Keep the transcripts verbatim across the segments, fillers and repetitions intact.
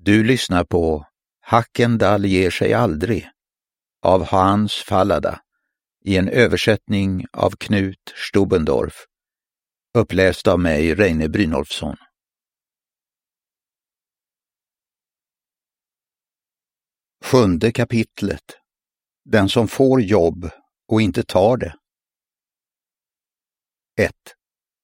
Du lyssnar på Hackendall ger sig aldrig av Hans Fallada i en översättning av Knut Stubendorf, uppläst av mig, Reine Brynolfsson. Sjunde kapitlet. Den som får jobb och inte tar det. ett.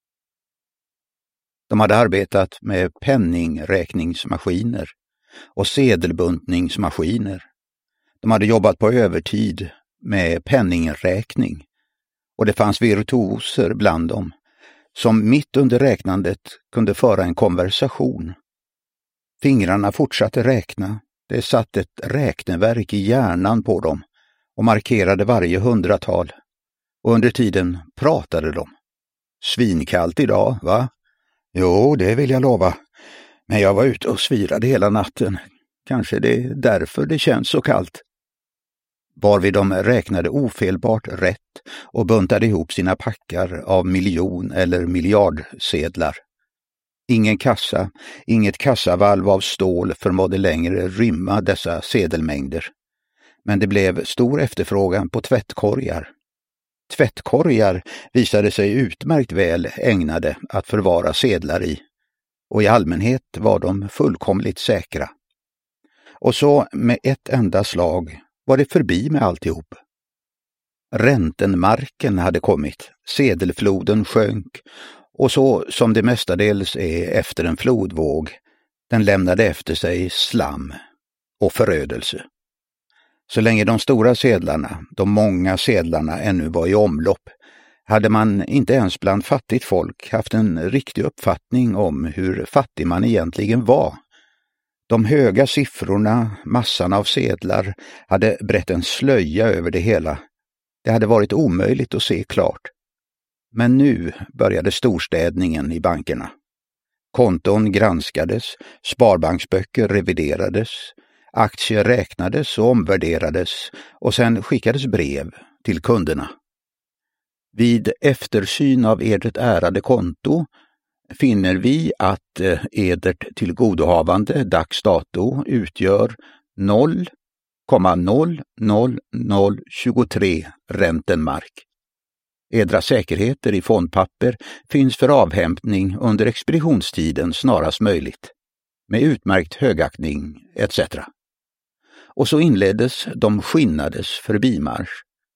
De hade arbetat med penningräkningsmaskiner och sedelbuntningsmaskiner. De hade jobbat på övertid med penningräkning och det fanns virtuoser bland dem som mitt under räknandet kunde föra en konversation. Fingrarna fortsatte räkna. Det satt ett räkneverk i hjärnan på dem och markerade varje hundratal. Och under tiden pratade de. Svinkallt idag, va? Jo, det vill jag lova. Men jag var ute och svirade hela natten. Kanske det är därför det känns så kallt. Varvid de räknade ofelbart rätt och buntade ihop sina packar av miljon- eller miljardsedlar. Ingen kassa, inget kassavalv av stål förmådde längre rymma dessa sedelmängder. Men det blev stor efterfrågan på tvättkorgar. Tvättkorgar visade sig utmärkt väl ägnade att förvara sedlar i, och i allmänhet var de fullkomligt säkra. Och så med ett enda slag var det förbi med alltihop. Räntenmarken hade kommit, sedelfloden sjönk, och så som det mestadels är efter en flodvåg, den lämnade efter sig slam och förödelse. Så länge de stora sedlarna, de många sedlarna ännu var i omlopp, hade man inte ens bland fattigt folk haft en riktig uppfattning om hur fattig man egentligen var. De höga siffrorna, massan av sedlar, hade brett en slöja över det hela. Det hade varit omöjligt att se klart. Men nu började storstädningen i bankerna. Konton granskades, sparbanksböcker reviderades, aktier räknades och omvärderades och sen skickades brev till kunderna. Vid eftersyn av ert ärade konto finner vi att edert tillgodohavande dags dato utgör noll komma noll noll noll två tre räntenmark. Edra säkerheter i fondpapper finns för avhämtning under expeditionstiden snarast möjligt, med utmärkt högaktning et cetera. Och så inleddes de skinnades förbimarsch.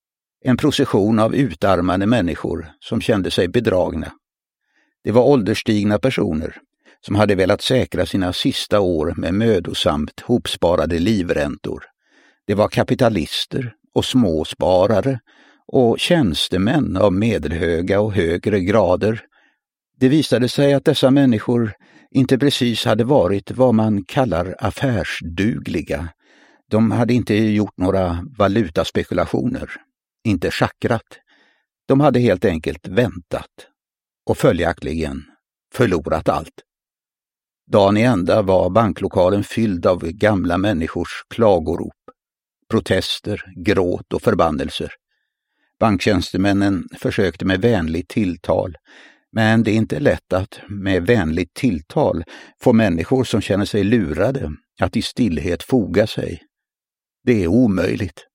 En procession av utarmade människor som kände sig bedragna. Det var ålderstigna personer som hade velat säkra sina sista år med mödosamt hopsparade livräntor. Det var kapitalister och småsparare och tjänstemän av medelhöga och högre grader. Det visade sig att dessa människor inte precis hade varit vad man kallar affärsdugliga. De hade inte gjort några valutaspekulationer, inte schackrat. De hade helt enkelt väntat och följaktligen förlorat allt. Dagen i ända var banklokalen fylld av gamla människors klagorop, protester, gråt och förbannelser. Banktjänstemännen försökte med vänligt tilltal, men det är inte lätt att med vänligt tilltal få människor som känner sig lurade att i stillhet foga sig. Det är omöjligt.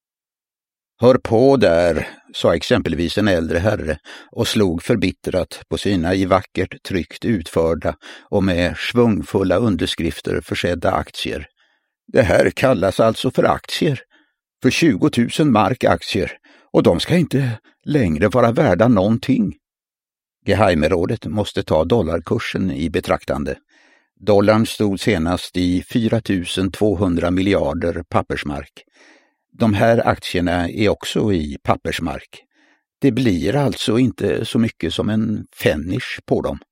Hör på där, sa exempelvis en äldre herre och slog förbittrat på sina i vackert tryckt utförda och med svungfulla underskrifter försedda aktier. Det här kallas alltså för aktier, för tjugo tusen mark aktier, och de ska inte längre vara värda någonting. Geheimerådet måste ta dollarkursen i betraktande. Dollarn stod senast i fyra tusen tvåhundra miljarder pappersmark. De här aktierna är också i pappersmark. Det blir alltså inte så mycket som en fennish på dem.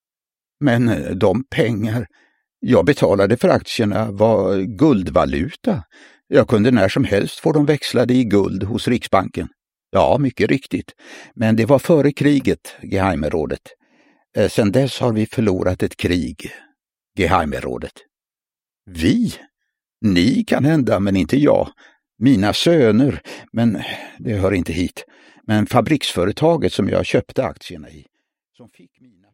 Men de pengar jag betalade för aktierna var guldvaluta. Jag kunde när som helst få dem växlade i guld hos Riksbanken. Ja, mycket riktigt. Men det var före kriget, Geheimerådet. Sedan dess har vi förlorat ett krig, Geheimerådet. Vi? Ni kan hända, men inte jag. Mina söner, men det hör inte hit. Men fabriksföretaget som jag köpte aktierna i, som fick mina